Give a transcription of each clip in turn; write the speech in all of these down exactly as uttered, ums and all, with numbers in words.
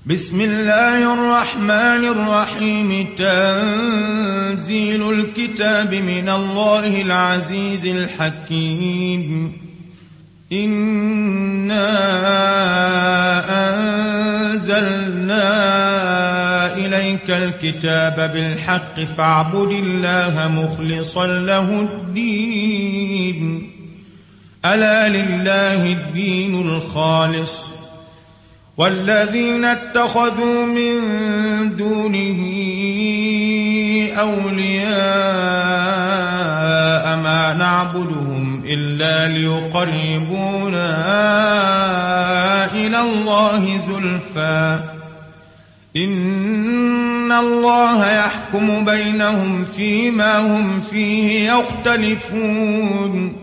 بسم الله الرحمن الرحيم. تنزيل الكتاب من الله العزيز الحكيم. إنا أنزلنا إليك الكتاب بالحق فاعبد الله مخلصا له الدين. ألا لله الدين الخالص والذين اتخذوا من دونه أولياء ما نعبدهم إلا ليقربونا إلى الله زلفى إن الله يحكم بينهم فيما هم فيه يختلفون.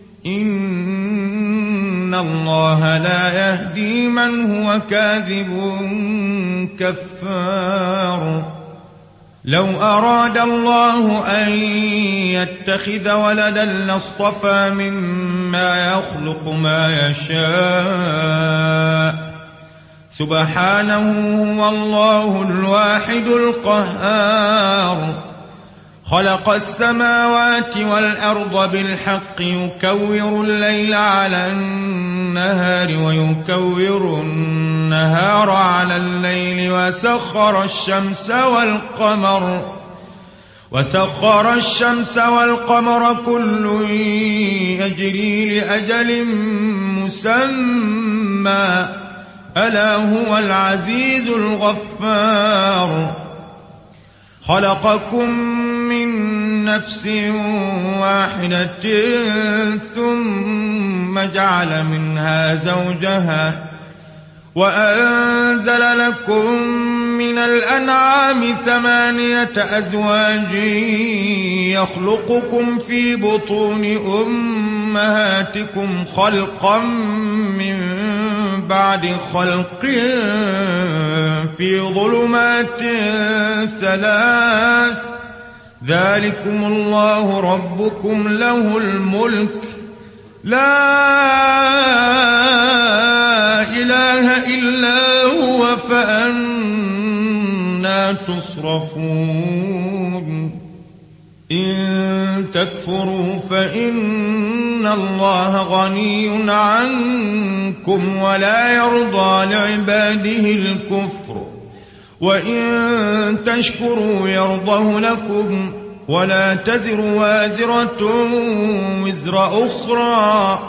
إن الله لا يهدي من هو كاذب كفار. لو أراد الله أن يتخذ ولدا لاصطفى مما يخلق ما يشاء سبحانه والله الواحد القهار. خلق السماوات والأرض بالحق يكور الليل على النهار ويكور النهار على الليل وسخر الشمس والقمر وسخر الشمس والقمر كل يجري لأجل مسمى ألا هو العزيز الغفار. خلقكم من نفس واحدة ثم جعل منها زوجها وأنزل لكم من الأنعام ثمانية أزواج يخلقكم في بطون أمهاتكم خلقا من بعد خلق في ظلمات ثلاث ذلكم الله ربكم له الملك لا إله إلا هو فأنى تصرفون. إن تكفروا فإن الله غني عنكم ولا يرضى لعباده الكفر وإن تشكروا يرضه لكم ولا تزر وازرة وزر أخرى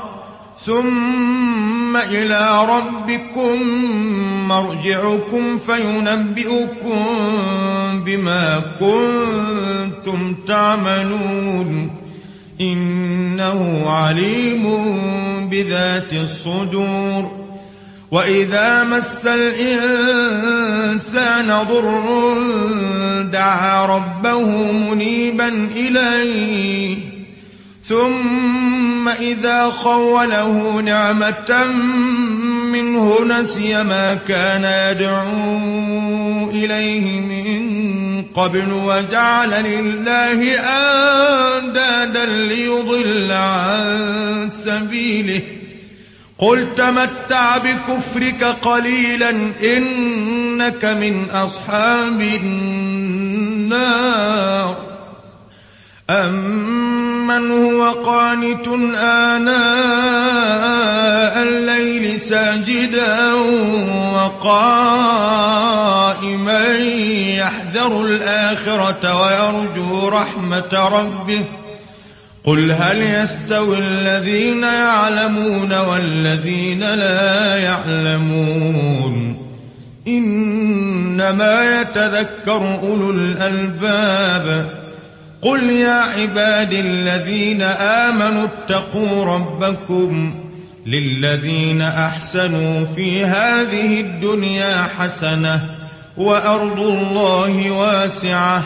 ثم إلى ربكم مرجعكم فينبئكم بما كنتم تعملون. إنه عليم بذات الصدور. وإذا مس الإنسان ضر دعا ربه منيبا إليه ثم إذا خوله نعمة منه نسي ما كان يدعو إليه من قبل وجعل لله أندادا ليضل عن سبيله. قل تمتع بكفرك قليلا إنك من أصحاب النار. أمن هو قانت آناء الليل ساجدا وقائما يحذر الآخرة ويرجو رحمة ربه. قل هل يستوي الذين يعلمون والذين لا يعلمون إنما يتذكر أولو الألباب. قل يا عبادي الذين آمنوا اتقوا ربكم للذين أحسنوا في هذه الدنيا حسنة وأرض الله واسعة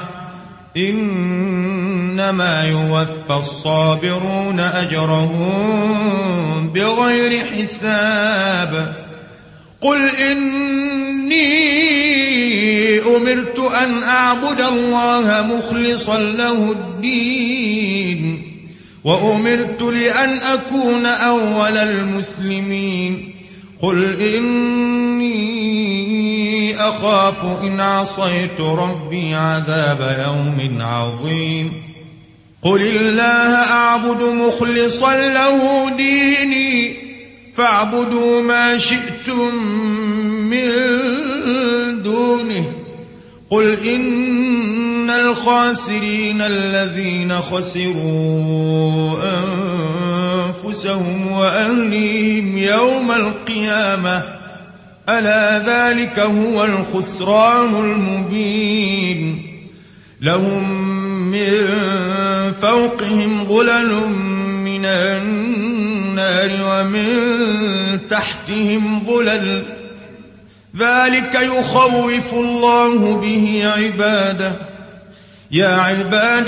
إنما يوفى الصابرون أجرهم بغير حساب. قل إني أمرت أن أعبد الله مخلصا له الدين وأمرت لأن أكون أول المسلمين. قل إني أخاف إن عصيت ربي عذاب يوم عظيم قل الله أعبد مخلصا له ديني فاعبدوا ما شئتم من دونه قل إن الخاسرين الذين خسروا أنفسهم وأهليهم يوم القيامة ألا ذلك هو الخسران المبين لهم من فوقهم ظلل من النار ومن تحتهم ظلل ذلك يخوف الله به عباده يا عباد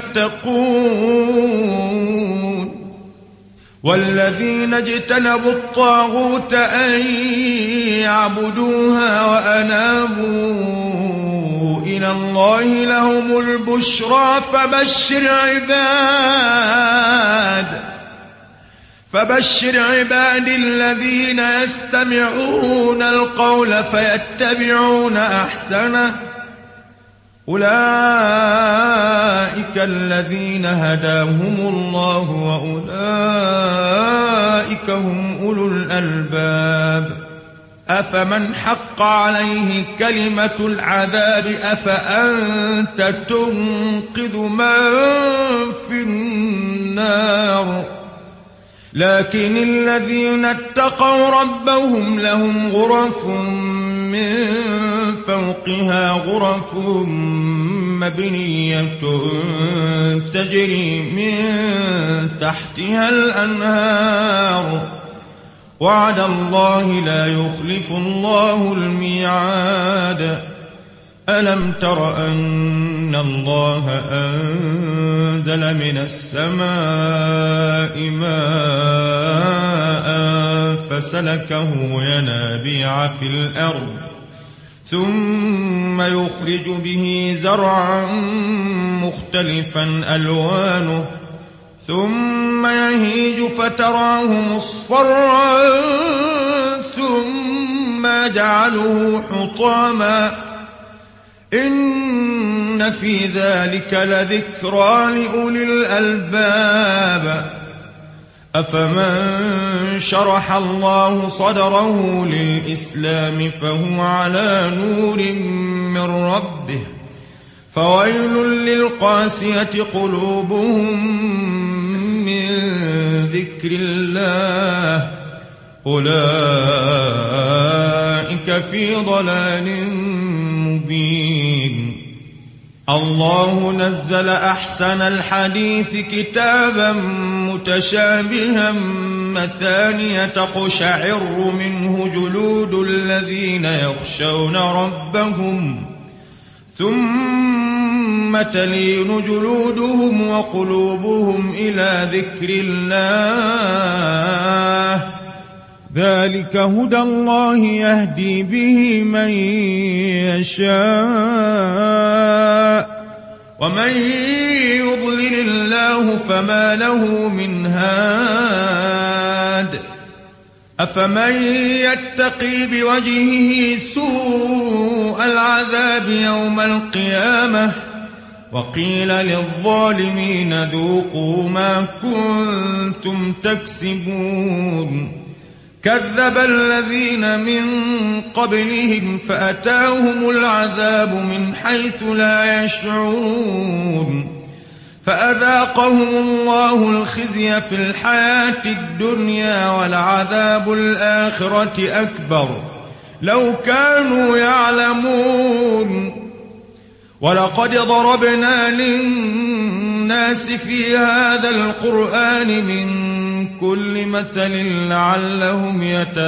فاتقون والذين اجتنبوا الطاغوت أن يعبدوها وأنابوا إلى الله لهم البشرى فبشر عباد فبشر عبادي الذين يستمعون القول فيتبعون أحسنه أولئك الذين هداهم الله وأولئك هم أولو الألباب أفمن حق عليه كلمة العذاب أفأنت تنقذ من في النار لكن الذين اتقوا ربهم لهم غرف من فوقها غرف مبنية تجري من تحتها الأنهار وعد الله لا يخلف الله الميعاد ألم تر أن الله أنزل من السماء ماء فسلكه ينابيع في الأرض ثم يخرج به زرعا مختلفا ألوانه ثم يهيج فتراه مصفرا ثم يجعله حطاما إن في ذلك لذكرى لأولي الألباب أفمن شرح الله صدره للإسلام فهو على نور من ربه فويل للقاسية قلوبهم من ذكر الله أولئك في ضلال مبين الله نزل أحسن الحديث كتابا متشابها مثانية تقشعر منه جلود الذين يخشون ربهم ثم تلين جلودهم وقلوبهم إلى ذكر الله ذلك هدى الله يهدي به من يشاء ومن يضلل الله فما له من هاد أفمن يتقي بوجهه سوء العذاب يوم القيامة وقيل للظالمين ذوقوا ما كنتم تكسبون كذب الذين من قبلهم فأتاهم العذاب من حيث لا يشعرون فأذاقهم الله الخزي في الحياة الدنيا ولعذاب الآخرة أكبر لو كانوا يعلمون ولقد ضربنا للناس في هذا القرآن من كل مثل لعلهم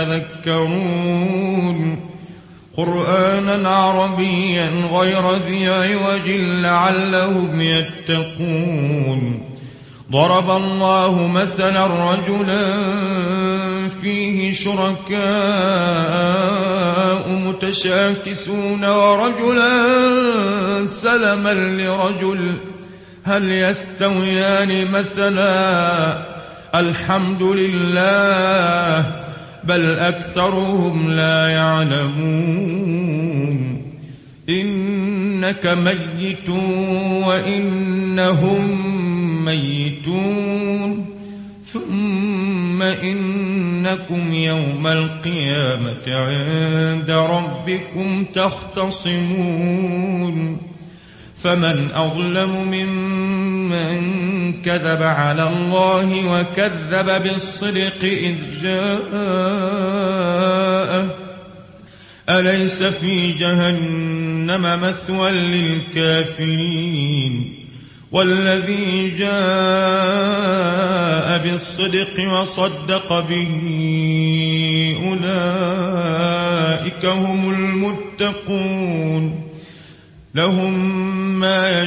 يتذكرون قرآنا عربيا غير ذي عوج لعلهم يتقون ضرب الله مثلا رجلا فيه شركاء متشاكسون ورجلا سلما لرجل هل يستويان مثلا الحمد لله بل أكثرهم لا يعلمون إنك ميت وإنهم ميتون ثم إنكم يوم القيامة عند ربكم تختصمون فمن أظلم ممن كذب على الله وكذب بالصدق إذ جاءه أليس في جهنم مثوى للكافرين والذي جاء بالصدق وصدق به أولئك هم المتقون لهم ما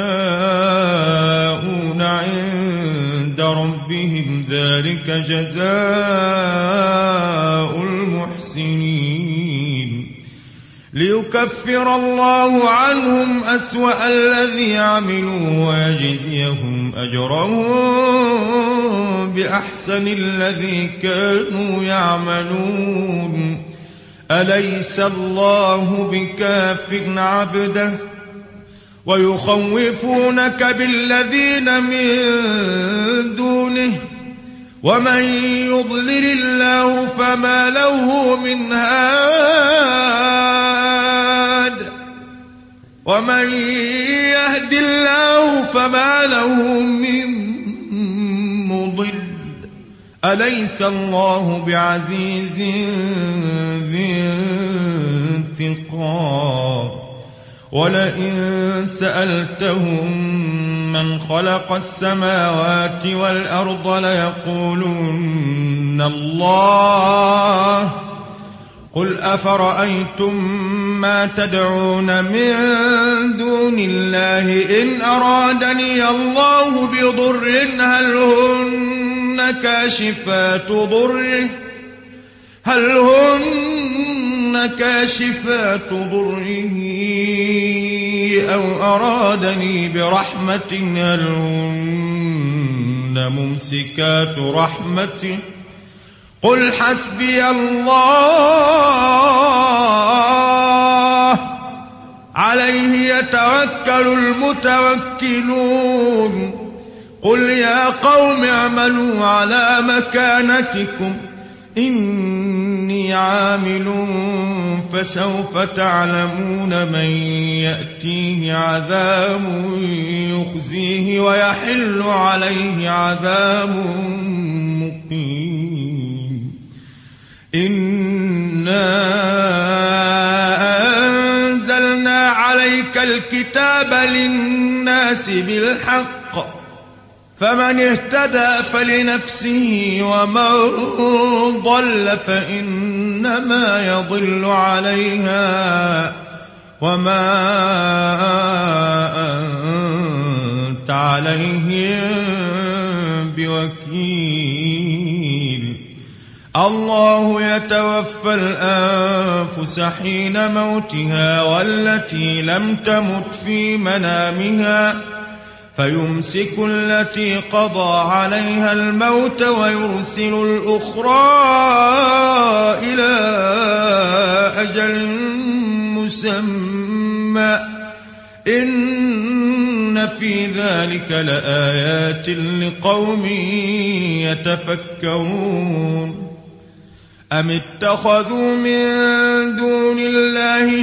يشاءون عند ربهم ذلك جزاء المحسنين ليكفر الله عنهم أسوأ الذي عملوا ويجزيهم أجرهم بأحسن الذي كانوا يعملون أليس الله بكاف عبده ويخوفونك بالذين من دونه ومن يضلل الله فما له من هاد ومن يهد الله فما له من مضل أليس الله بعزيز ذي انتقام ولئن سألتهم من خلق السماوات والأرض ليقولن الله قل أفرأيتم ما تدعون من دون الله إن أرادني الله بضر هل هن كاشفات ضره هل هن كاشفات ضره أو أرادني برحمة هل هن ممسكات رحمته قل حسبي الله عليه يتوكل المتوكلون قل يا قوم اعملوا على مكانتكم إني عامل فسوف تعلمون من يأتيه عذاب يخزيه ويحل عليه عذاب مقيم إنا أنزلنا عليك الكتاب للناس بالحق فمن اهتدى فلنفسه ومن ضل فإنما يضل عليها وما أنت عليهم بوكيل الله يتوفى الأنفس حين موتها والتي لم تمت في منامها فيمسك التي قضى عليها الموت ويرسل الأخرى إلى أجل مسمى إن في ذلك لآيات لقوم يتفكرون أم اتخذوا من دون الله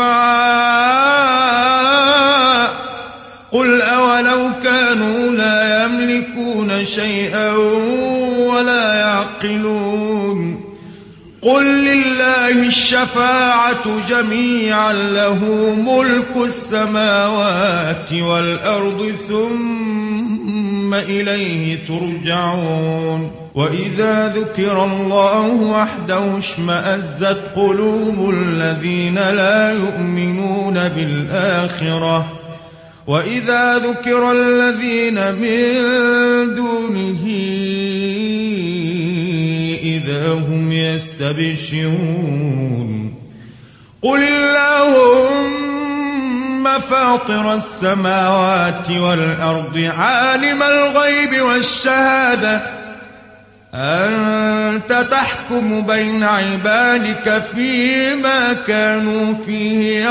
شفعاء قل أولو كانوا لا يملكون شيئا ولا يعقلون قل لله الشفاعة جميعا له ملك السماوات والأرض ثم إليه ترجعون وإذا ذكر الله وحده اشمأزت قلوب الذين لا يؤمنون بالآخرة وإذا ذكر الذين من دونه إذا هم يستبشرون قل اللهم فاطر السماوات والأرض عالم الغيب والشهادة أنت تحكم بين عبادك فيما كانوا فيه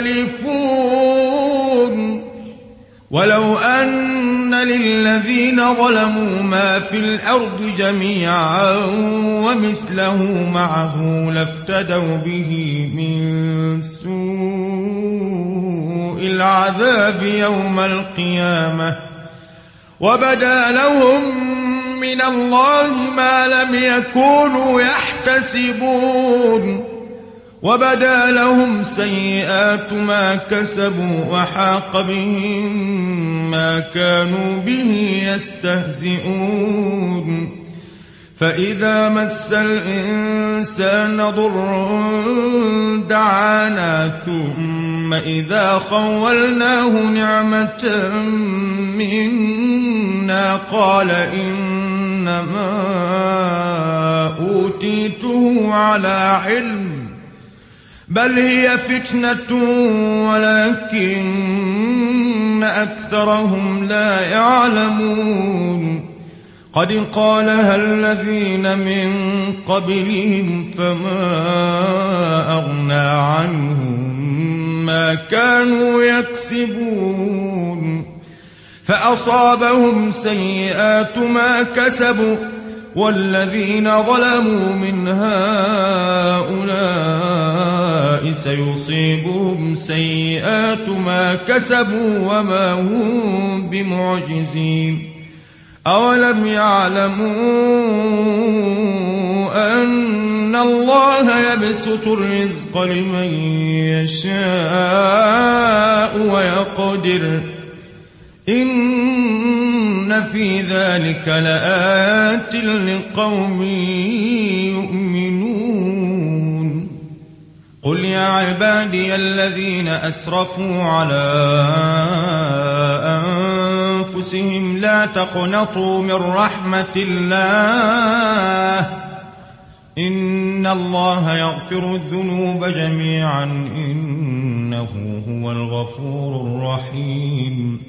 يختلفون ولو أن للذين ظلموا ما في الأرض جميعا ومثله معه لافتدوا به من سوء العذاب يوم القيامة وبدا لهم من الله ما لم يكونوا يحتسبون وبدا لهم سيئات ما كسبوا وحاق بهم ما كانوا به يستهزئون فإذا مس الإنسان ضر دعانا ثم إذا خولناه نعمة منا قال إنما أوتيته على علم بل هي فتنة ولكن أكثرهم لا يعلمون قد قالها الذين من قبلهم فما أغنى عنهم ما كانوا يكسبون فأصابهم سيئات ما كسبوا والذين ظلموا من هؤلاء سيصيبهم سيئات ما كسبوا وما هم بمعجزين أولم يعلموا أن الله يبسط الرزق لمن يشاء ويقدر إن في ذلك لآيات لقوم يؤمنون قل يا عبادي الذين أسرفوا على أنفسهم لا تقنطوا من رحمة الله إن الله يغفر الذنوب جميعا إنه هو الغفور الرحيم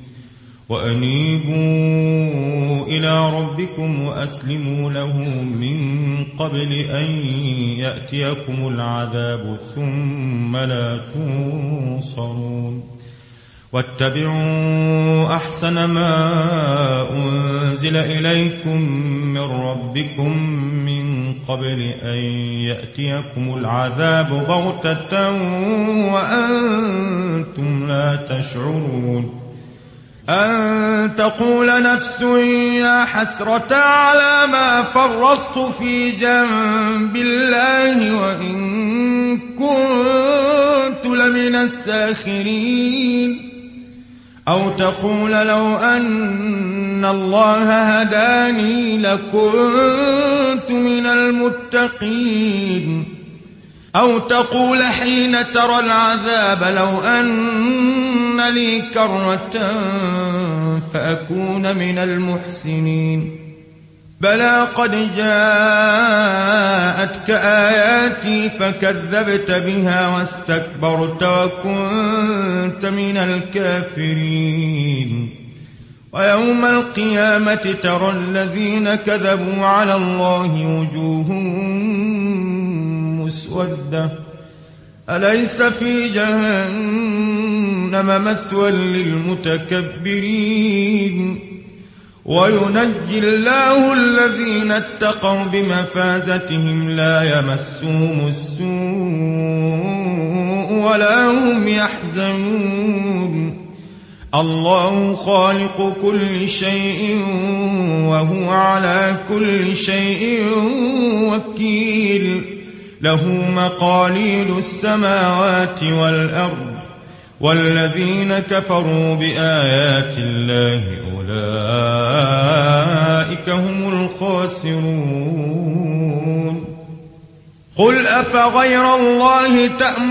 وأنيبوا إلى ربكم وأسلموا له من قبل أن يأتيكم العذاب ثم لا تنصرون واتبعوا أحسن ما أنزل إليكم من ربكم من قبل أن يأتيكم العذاب بغتة وأنتم لا تشعرون أن تقول نفس يا حسرة على ما فرطت في جنب الله وإن كنت لمن الساخرين أو تقول لو أن الله هداني لكنت من المتقين أو تقول حين ترى العذاب لو أن لي كرة فأكون من المحسنين بلى قد جاءتك آياتي فكذبت بها واستكبرت وكنت من الكافرين ويوم القيامة ترى الذين كذبوا على الله وجوههم مسودة أليس في جهنم مثوى للمتكبرين وينجي الله الذين اتقوا بمفازتهم لا يمسهم السوء ولا هم يحزنون الله خالق كل شيء وهو على كل شيء وكيل له مقاليد السماوات والأرض والذين كفروا بآيات الله أولئك هم الخاسرون قل أفغير الله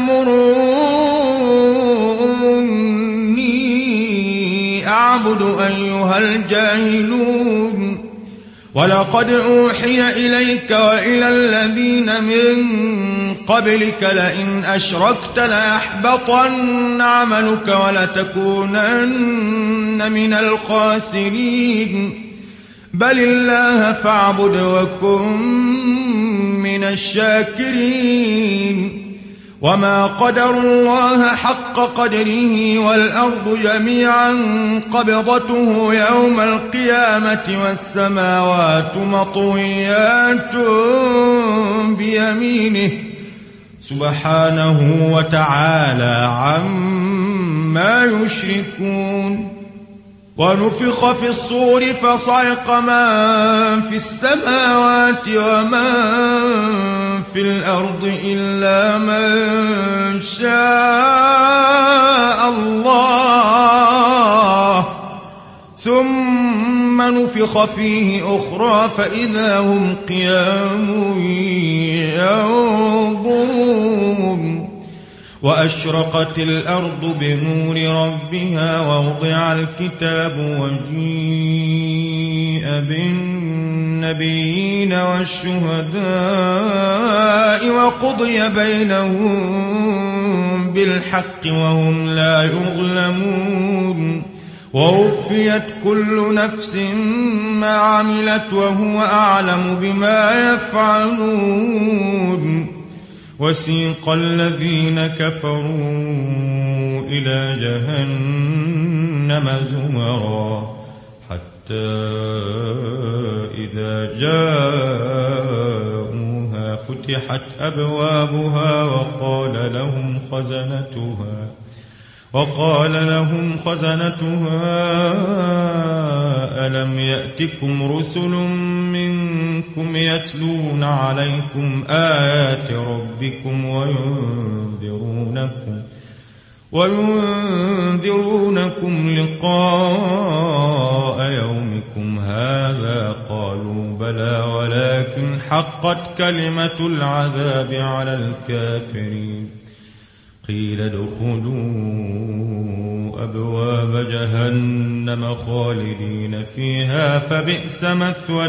تأمروني أعبد أيها الجاهلون ولقد أوحي إليك وإلى الذين من قبلك لئن أشركت ليحبطن عملك ولتكونن من الخاسرين بل الله فاعبد وكن من الشاكرين وما قدروا الله حق قدره والأرض جميعا قبضته يوم القيامة والسماوات مطويات بيمينه سبحانه وتعالى عما يشركون. ونفخ في الصور فصعق من في السماوات ومن في الأرض إلا من شاء الله ثم نفخ فيه أخرى فإذا هم قيام ينظرون. وأشرقت الأرض بنور ربها ووضع الكتاب وجيء بالنبيين والشهداء وقضي بينهم بالحق وهم لا يظلمون. ووفيت كل نفس ما عملت وهو أعلم بما يفعلون. وسيق الذين كفروا إلى جهنم زمرا حتى إذا جاءوها فتحت أبوابها وقال لهم خزنتها وقال لهم خزنتها ألم يأتكم رسل منكم يتلون عليكم آيات ربكم وينذرونكم وينذرونكم لقاء يومكم هذا قالوا بلى ولكن حقت كلمة العذاب على الكافرين. قيل ادخلوا أبواب جهنم خالدين فيها فبئس مثوى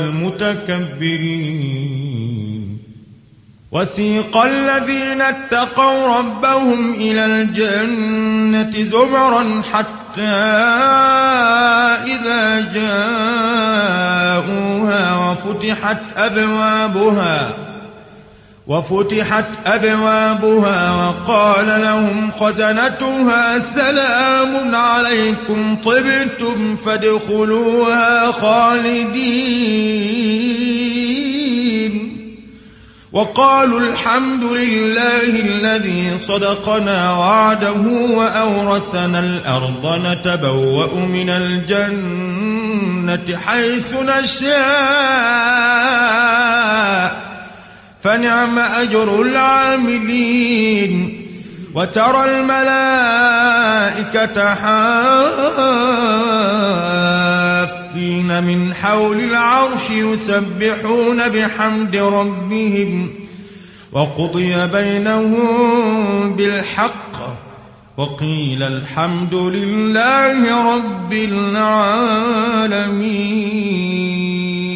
المتكبرين. وسيق الذين اتقوا ربهم إلى الجنة زمرا حتى إذا جاءوها وفتحت أبوابها وفتحت أبوابها وقال لهم خزنتها سلام عليكم طبتم فادخلوها خالدين. وقالوا الحمد لله الذي صدقنا وعده وأورثنا الأرض نتبوأ من الجنة حيث نشاء فنعم أجر العاملين. وترى الملائكة حافين من حول العرش يسبحون بحمد ربهم وقضي بينهم بالحق وقيل الحمد لله رب العالمين.